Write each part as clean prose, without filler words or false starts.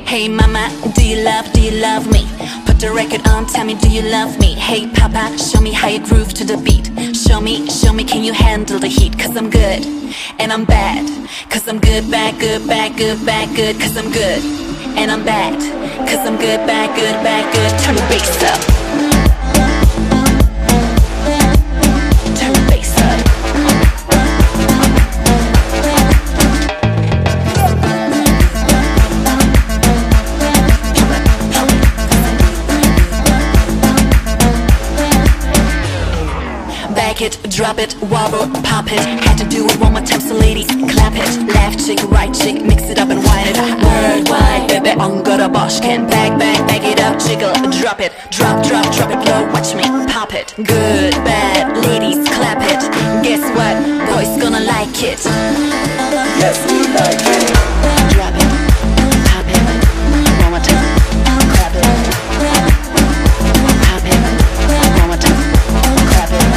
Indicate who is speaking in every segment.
Speaker 1: Hey mama, do you love me? Put the record on, tell me, do you love me? Hey papa, show me how you groove to the beat. Show me, can you handle the heat? Cause I'm good, and I'm bad. Cause I'm good, bad, good, bad, good, bad, good. Cause I'm good, and I'm bad. Cause I'm good, bad, good, bad, good. Turn the bass up. Turn the bass up. Back it, drop it, wobble, pop it. Had to do it one more time, so ladies, clap it. Left chick, right chick, mix it up and wind it. Worldwide, baby, on got a bosh can. Back it up, jiggle, drop it. Drop it low, watch me pop it. Good, bad, ladies, clap it. Guess what? Boys gonna like it. Yes, we like it. Drop it, pop it, one more time, clap it. Pop it, one more time, clap it.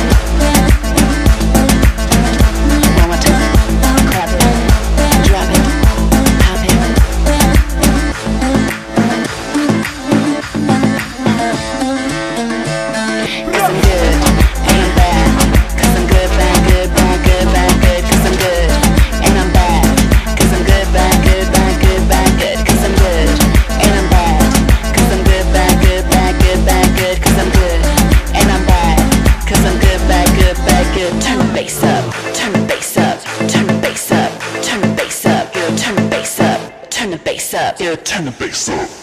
Speaker 1: Turn the bass up, turn the bass up, turn the bass up, turn the bass up, yo, turn the bass up, turn the bass up, yo, turn the bass up.